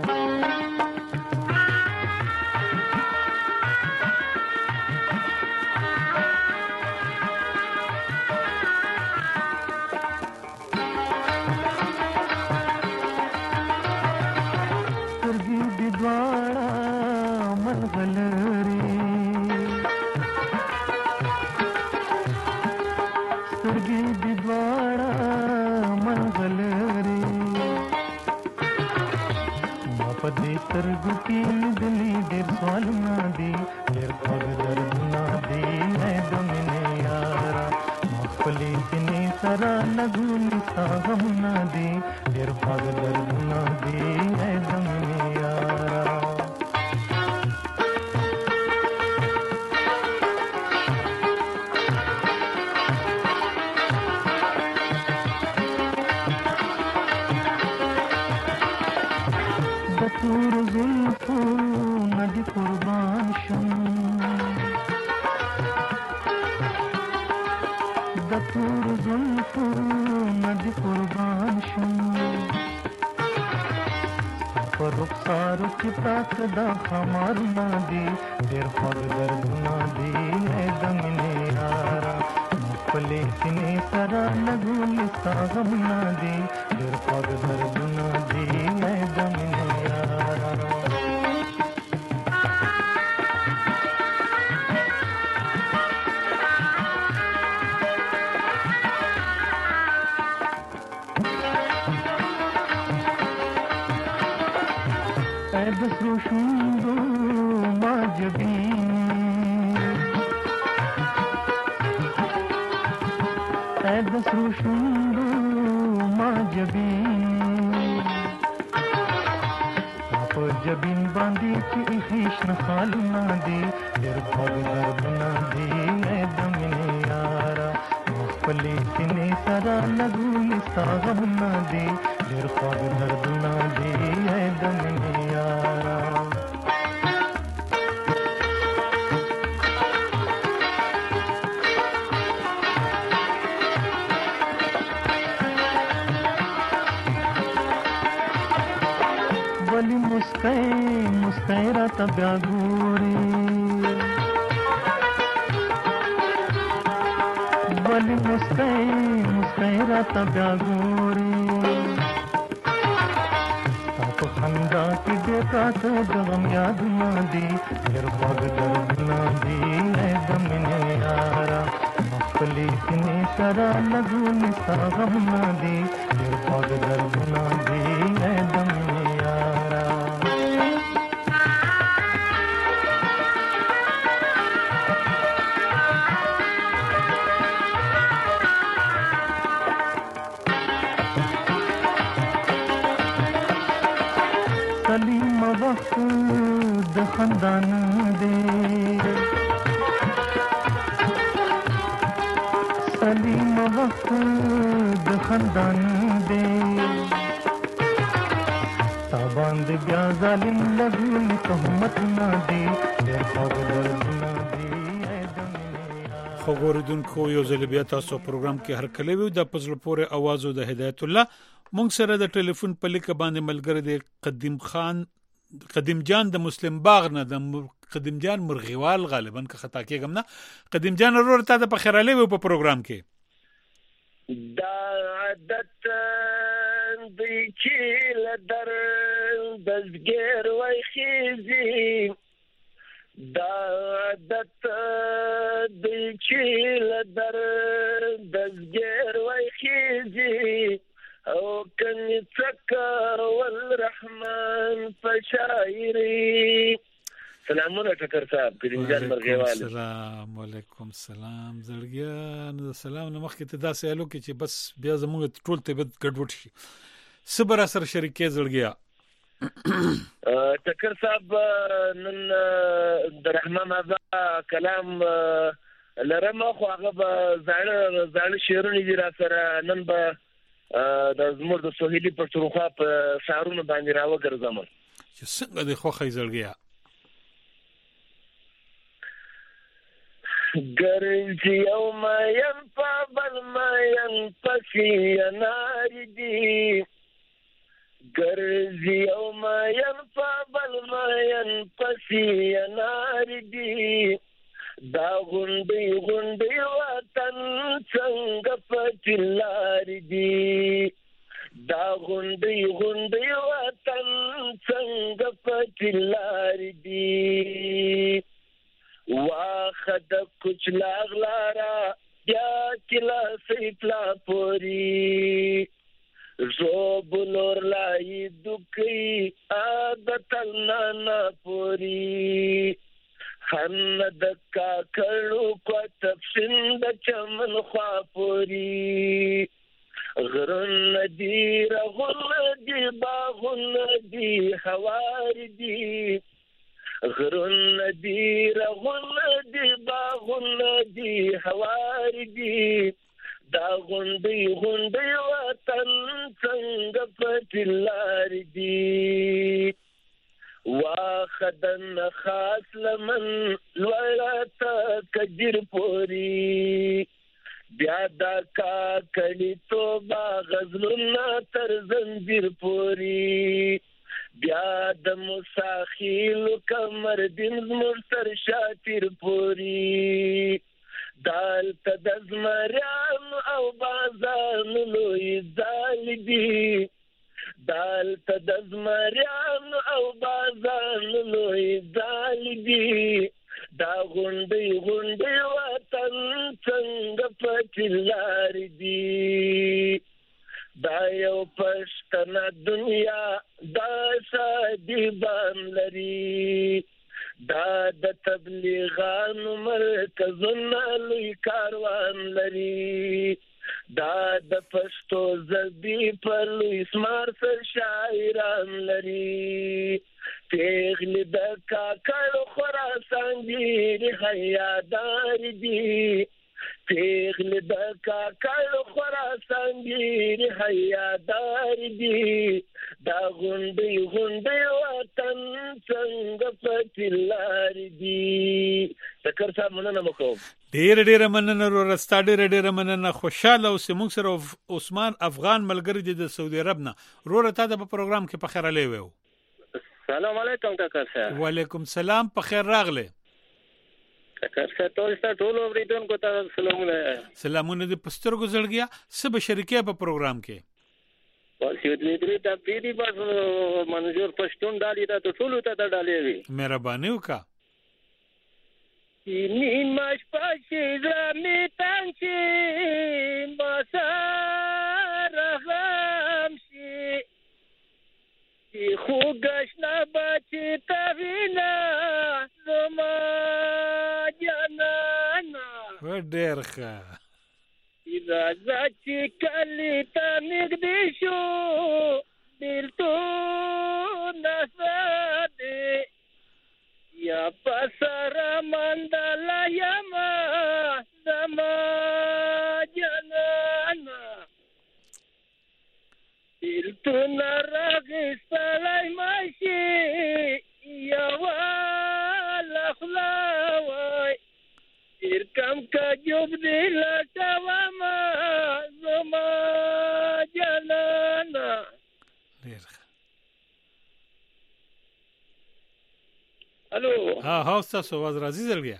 सरगुटी दिली देर सवाल ना दी देर पग दर्द ना दी है दम ने यारा पुलिस ने सरा लगून सागम ना दी देर पग दर्द ना दी है दम ने यारा दतूर जुल्फो नदी कुर्बान शुम दतूर जुल्फो नदी कुर्बान शुम पर रुखसार की ताकदा हमार ना दी देर पग दर्द ना दी है दम ने यारा पुलिस ने सरा लगून सागम ना दी देर पग दर्द ना दी है दम ने यारा दसरुशुंदो माजबी दसरुशुंदो माजबी आप जबीन बांधी की खीश न खाल ना दी देर पग दर्द ना दी है दम ने यारा पुलिस ने सरा लगून सागम ना दी देर पग दर्द ना दी है दम ने यारा वली मुस्कैरा तब्या गोरी वली मुस्कैरा तब्या गोरी आप खंदा की देखा तो गम याद ना दी देर पग दर्द ना दी है दम ने यारा पुलिस ने सरा लगून सागम ना दी देर पग दर्द ना दी है दम ने यारा सलीम वक्त द खंदान दे सलीम वक्त द खंदान दे ताबांद ब्या जालिम लगून तहमत ना दे देर पग दर्द ना दे خو ګوریدونکو یو ځل بیا تاسو پروګرام کې هر کله وي د پزله پورې आवाज او د هدایت الله مونږ سره د ټلیفون په لیک باندې ملګری دی قدیم جان د مسلم باغ نه د قدیم جان مرغیوال غالبا که خطا کېږم نه قدیم جان ورور ته د بخیراله وي په پروګرام کې دا عادت دی چې لدر دزګر وای خيزي دا عادت دی چې لدر دزګر وای خېږي او کني څکا والرحمن فشاعري. سلامونه ټکر صاحب کریم جان مرغیوال. السلام علیکم. سلام زړګیا. نو سلام نو مخکې ته داسې الو کې چې بس بیا زموږ ټول ته بد ګډوډ شي. صبر سره شریکې زړګیا. ټکر صاحب نن د رحمان ابا کلام لرم خو هغه زاړه شعرونه دي را سره نن به د زموږ د سهیلی پښتونخوا په شعرونو باندې راوګرځم چې څنګه د خوخه زړګیا. ګرځي او ما ينفع بل ما ينفع نار دي ګرځي او ما ينفع بل ما ينفع نار دي دا غونډي وطن څنګه پټلار دي دا غونډي وطن څنګه پټلار دي واخد کچھ لاغلارا بیا کلا سیتلا پوری زوبلور لائی دکی آدتل نانا پوری خن دکا کڑو کو تفسن دا چمن خوا پوری غرن دی رغن دی باغن دی حوار دی غرن دی رغن دی باغن دی حوار دی دا غندی وطن څنګه پټلار دی واخدن خاص لمن لوړه کجر پوری بیا دا کا کړي توبه غزلنا تر زنجیر پوری بیا د مساخیل کمر دین مرتر شاتیر پوری دال تدزمریان او بازان لوی زال دی دال تدزمریان او بازان لوی زال دی دا غونډي وطن څنګه پټلار دی دا یو پښتنه دنیا دا شادي بام لري دا د تبلیغانو مرکزونه لوی کاروان لري دا د پښتو زبی پر لوی سمار سر شاعران لري پیغلی د کاکړ خراسان دی حیادار دی پیغلی د کاکړ خراسان دی حیادار دی دا غونډي وطن څنګه پټلار دی. ټکر صاحب مننه وکوم. ډېر مننه ورستا ډېر مننه. خوشاله اوسې. موږ سره عثمان افغان ملګری دی د سعودي عرب نه. روره تا د پروګرام کې په خیر علي وو. سلام علیکم ټکر صاحب. وعلیکم سلام. په خیر راغله. ټکر صاحب ټول اوریدونکو ته سلامونه. سلامونه دې پسترګو زړګیا. سب شریکه په پروګرام کې. سیدلی ته پیری بس منظور پښتون ډالې ته ټول ته ډالې وي. مهرباني وکا. نیمش پښې زمي تانچې مسار غم شي خو گشنا بچی تاوینا زما جانانا ډېر ښه. راځه چې کلی ته نږدې شو بېلتون ساتې یا په سره منډله یمه زما جانانه بېلتون راغېستلی مشي یوه له خوله وای ډېر کم کجوب دې لټومه زما جانانه. الو ها تاسو आवाज راځي زړګیا.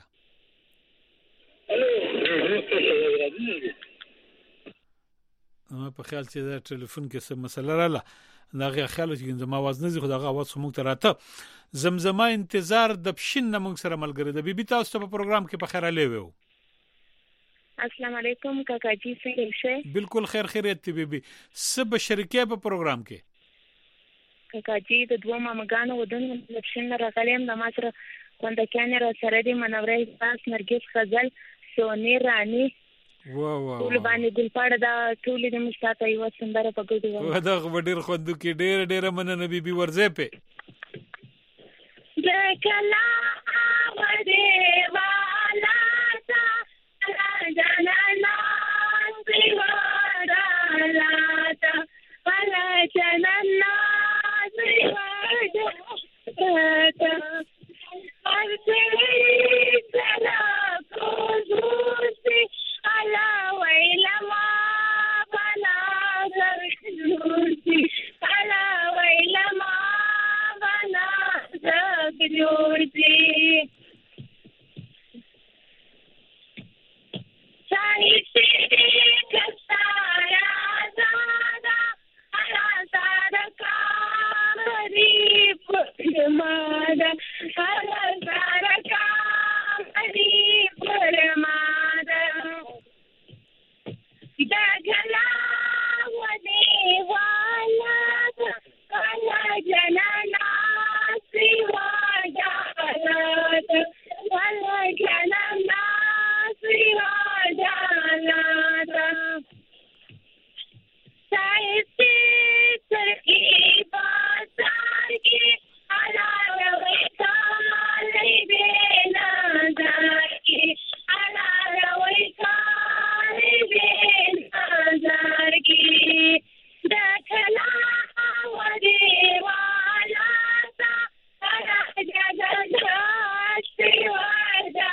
ما په خیال چې دا ټلیفون کې څه مسله رااله دا خیال چې زما आवाज نه زی خو دا आवाज خو موږ ته راته زمزمه انتظار د پښین نه موږ سره ملګری د بي بي تاسو په پروګرام کې په خیر علي وو. السلام علیکم کاکا جی څنګه شئ؟ بالکل خیر خیریت دی بیبي. سب شریکه په پروګرام کې کاکا جی د دوه مامګانو ودون لپشن راغلم د ماسره خوندکانې را سره دی منورې پاس نرګس غزل سونی رانی ټول باندې ګلپاړه دا ټول د مستاته یو سندره په ګډه و دا غوډیر خوندو کې ډېر مننه بیبي ورځې په د کلا ودې والا تا جنانا سیوادا تا والا جنانا سیوادا تا ارتوی سلا کوزوسی علا ویلما بنا زرزوسی علا ویلما بنا زرزوسی سانی سیدی کسارا زادا علا زادا کامری پرمادا علا زادا کامری پرمادا دا گلا ودی والا علا جنانا سیوادا علا جنانا سیوادا سایسی سرکی بازار کی علا رویتا لی بینا دار کی علا رویتا لی بینا دار کی دکھلا ودی والا تا علا جگہ سیوادا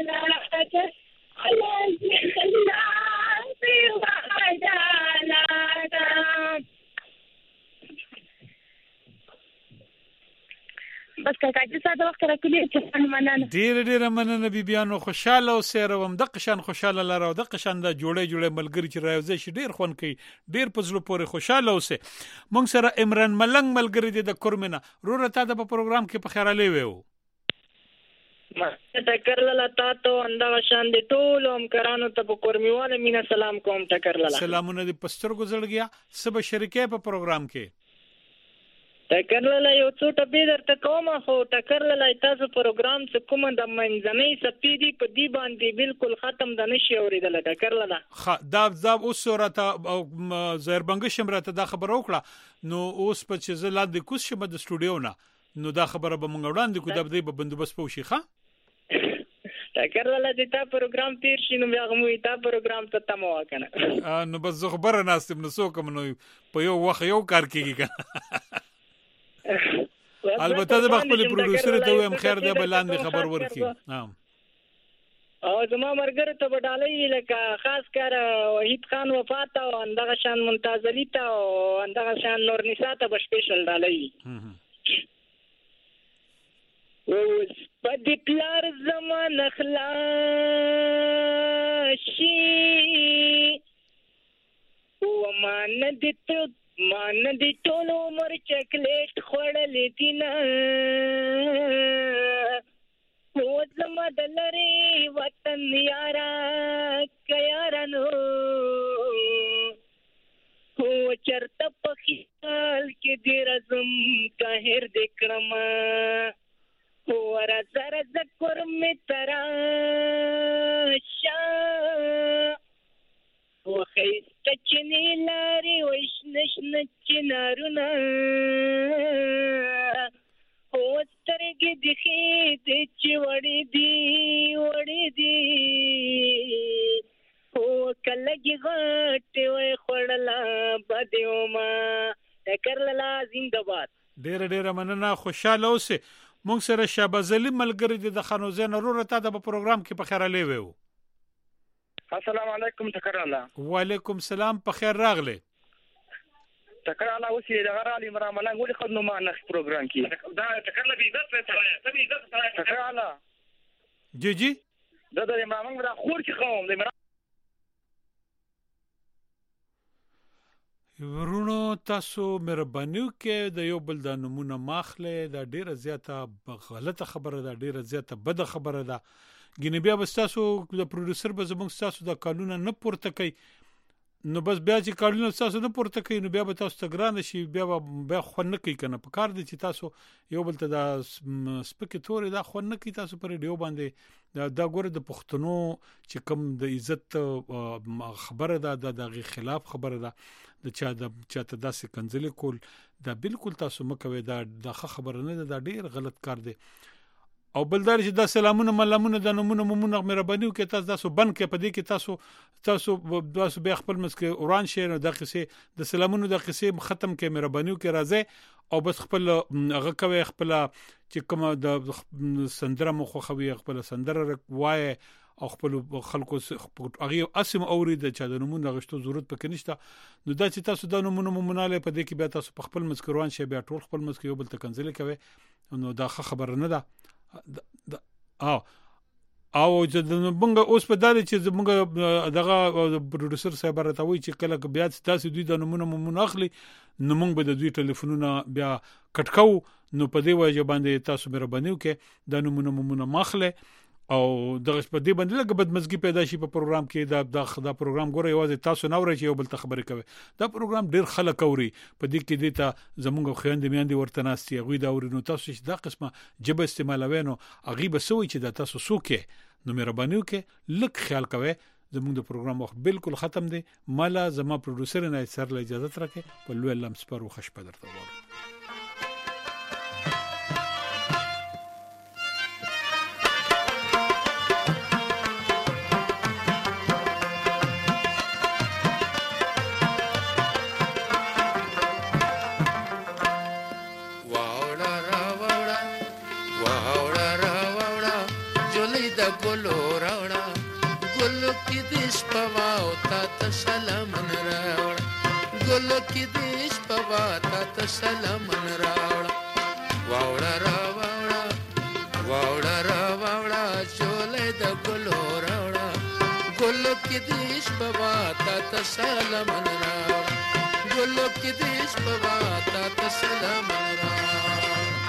بس کاکا جی ساده وخت راکړي چې مننه ډېر مننه بیبيانو خوشاله او سیروم د قشان خوشاله لاره او د قشان د جوړې ملګری چې راوځي شي ډېر خون کوي ډېر پزلو پورې خوشاله اوسه. مونږ سره عمران ملنګ ملګری دی د کورمنه روره تا د پروګرام کې په خیراله ویو ما ټکر لاله تاسو انده شان دي ټول هم کرانو ته په کورمیواله مینا سلام کوم ټکر لاله سلامونه دي پستر گزړګیا سب شریکه په پروګرام کې ټکر لاله یو څو ټبي درته کوم خو ټکر لاله تاسو پروګرام څه کوم د منځنۍ سپیدي په دی باندې بالکل ختم د نشي اوریدل ټکر لاله دا اوس راته زهر بنګ شمرته دا خبر وکړه نو اوس په چې زلا د کوس شمه د سټوډیو نه نو دا خبره به مونږ وړاندې کو د دې بندوبست پوښي ښه ټکر لاله د تا پروګرام تیر شي نو بیا غوي تا پروګرام ته تمو وکنه نو بس زه خبره ناستم نو څوک نو په یو وخت یو کار کیږي البته د خپل پروډوسر ته ویم خیر دی بلاندې خبر ورکي او زما مرګره ته وډالې لکه خاص کار وحید خان وفات او اندغه شان ممتاز علی ته او اندغه شان نور نساء ته سپیشل ډالې اوس په پلار زمان خلاصي او مان دي ټول عمر چاکلیټ خوړلې دینه او زما د لری وطن یارا کيارانو او چرته په خیال کې دې رزم قاهر دکړم ورا زره ذکر می تراشا وخیست چنی لاری وشنش نچنارونا وسترگی دخی دیچی وڑی دی کلگی غاٹی وی خوڑلا بدیو ما تکر للا زندباد ډیر مننه خوشاله اوسه. مونږ سره شابازلی ملګری د خانوزین روره تا د پروګرام کې په خیر علي وو. السلام علیکم ټکر الله. وعلیکم السلام په خیر راغله. ټکر الله اوسې د غرالي عمران ملنګ ولې خدنو ما نخ پروګرام کې دا ټکر الله عزت سره سمې عزت سره ټکر الله جی دا د عمران ملنګ را خور چې قوم د ورونو تاسو مهرباني وکړئ د یو بل د نمونه ماخله دا ډیره زیاته غلطه خبره ده ډیره زیاته بده خبره ده ګینه بیا بستاسو د پروډوسر به زموږ تاسو د قانون نه پورته کوي نو بس بیا چې کارونه تاسو نه پورته کوي نو بیا به تاسو ته ګران شي بیا خو نه کوي کنه په کار دي چې تاسو یو بل ته د سپیکټوري دا خو نه کوي تاسو پر ریډیو باندې دا ګوره د پښتنو چې کوم د عزت خبره ده د خلاف خبره ده د چا ته داسې کنځلې کول دا بالکل تاسو مکوي دا خبره نه ده دا ډیر غلط کار دی او بلدار چې دا سلامونه ملامونه د نمونه ممونه مهرباني وکړه تاسو بند کې پدې کې تاسو بیا خپل مسکه اوران شهر د قصې د سلامونو د قصې ختم کې مهرباني وکړه راځي او بس خپل هغه کوي خپل چې کوم د سندره مخ خوي خپل سندره وای او خپل خلکو هغه اسم اورید چې د نمونه غشتو ضرورت پکې نشته نو دا چې تاسو د نمونه مموناله پدې کې بیا تاسو خپل مسکروان شي بیا ټول خپل مسکه یو بل ته کنځل کوي نو دا خبره نه ده او چې موږ اوس په دالي چې موږ دغه پروډوسر صاحب راته وی چې کله بیا تاسو دوی د نمونه اخلي نو موږ به د دوی ټلیفونونه بیا کټکو نو په دې وجه باندې تاسو مهرباني وکړئ د نمونه ماخله او دغه په دې باندې لکه بدمزګي پیدا شي په پروګرام کې دا پروګرام ګوره یوازې تاسو نه اورئ چې یو بل ته خبرې کوي دا پروګرام ډیر خلک اوري په دې کې د ته زمونږ خويندې میاندې ورته ناستي غوي دا اوري نو تاسو چې دا قسمه جبه استعمالوي نو اغي بسوي چې دا تاسو سوکه نو مهرباني وکړئ لک خیال کوئ زمونږ د پروګرام وخت بالکل ختم دی مالا زما پروډوسر نه سر له اجازه ترکه په لوی لمس پر خوش پدرته وره سلامن راوړه واوړه را واوړه چولې د ګلو راوړه ګلو کې دیش بابا تا سلامن راوړه ګلو کې دیش بابا تا سلامن راوړه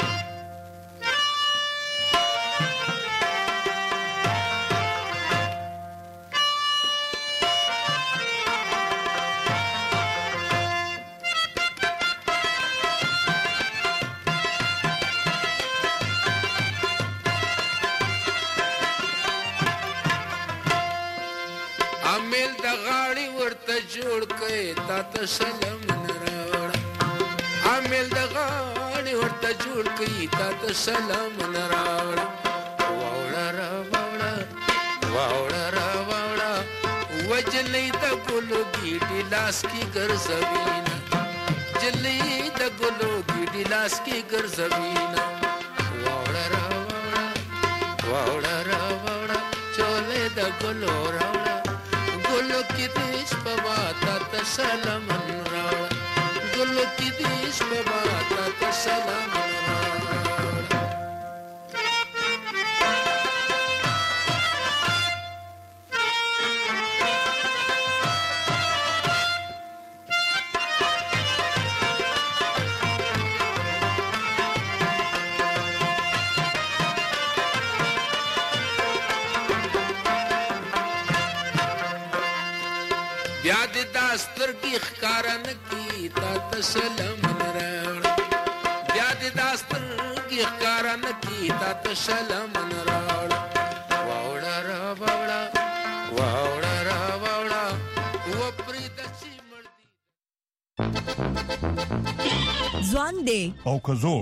جوړ کړي تا ته سلام راوړه عامل د غاړي ورته جوړ کړي تا ته سلام راوړه واوړه وجلې د ګلو ګډي لاس کې ګرځوینا جلې د ګلو ګډي لاس کې ګرځوینا واوړه چولې د ګلو راوړه ګلو کې دیش بابا تا سلام راوړه ګلو کې دیش بابا تا سلام سترګې ښکارن کی تا سلام راوړه بیا دې دا سترګې ښکارن کی تا سلام راوړه واوړه را و پرې د چی مړ دي ځوان دې او کزو